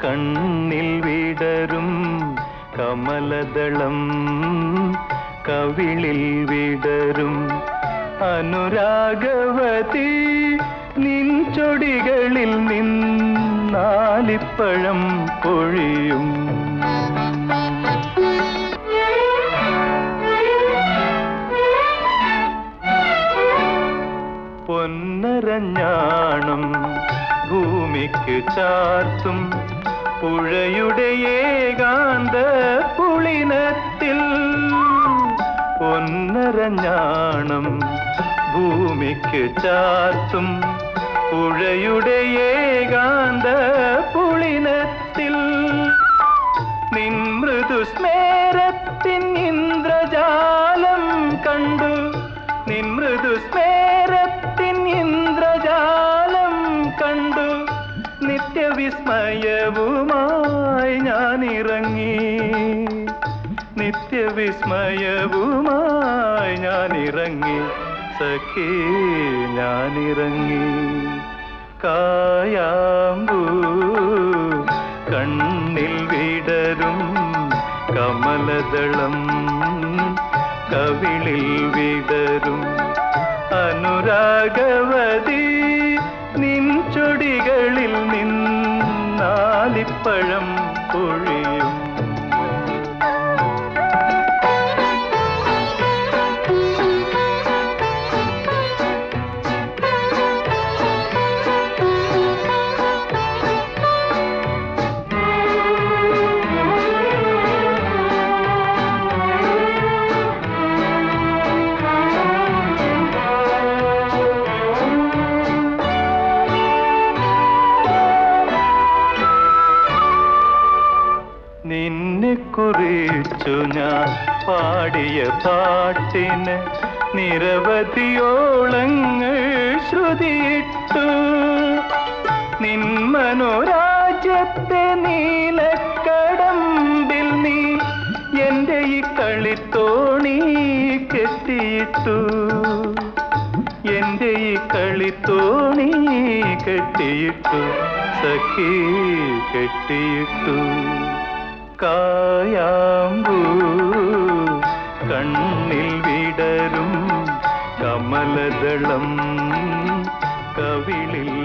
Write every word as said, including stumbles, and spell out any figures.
കണ്ണിൽ വിടരും കമലദളം കവിളിൽ വിടരും അനുരാഗവതി നിൻ ചൊടികളിൽ നിന്നാലിപ്പഴം പൊഴിയും പൊന്നരഞ്ഞാണം ഭൂമിക്ക് ചാർത്തും പുഴയുടെ ഏകാന്ത പുളിനത്തിൽ പൊന്നരഞ്ഞാണം ഭൂമിക്ക് ചാർത്തും പുഴയുടെ ഏകാന്ത പുളിനത്തിൽ നിൻ മൃദുസ്മേരത്തിൻ ഇന്ദ്രജാലം കണ്ടു നിൻ മൃദുസ്മേരത്തിൻ ഇന്ദ്രജാലം കണ്ടു നിത്യവിസ്മയവുമായി ഞാനിറങ്ങി നിത്യവിസ്മയവുമായി ഞാനിറങ്ങി സഖി ഞാനിറങ്ങി കായാമ്പൂ കണ്ണിൽ വിടരും കമലദളം കവിളിൽ വിടരും അനുരാഗവതി നിൻ ചൊടികളിൽ നിന്നാലിപ്പഴം പൊഴിയും നിന്നെ കുറിച്ചു ഞാൻ പാടിയ പാട്ടിന് നിരവധിയോളങ്ങൾ ശ്രുതിയിട്ടു നിൻ മനോരാജ്യത്തെ നീലക്കടമ്പിൽ നീ എൻ്റെ ഈ കളിത്തോണി കെട്ടിയിട്ടു എൻ്റെ ഈ കളിത്തോണി കെട്ടിയിട്ടു സഖി കെട്ടിയിട്ടു കായാമ്പൂ കണ്ണിൽ വിടരും കമലദളം കവിളിൽ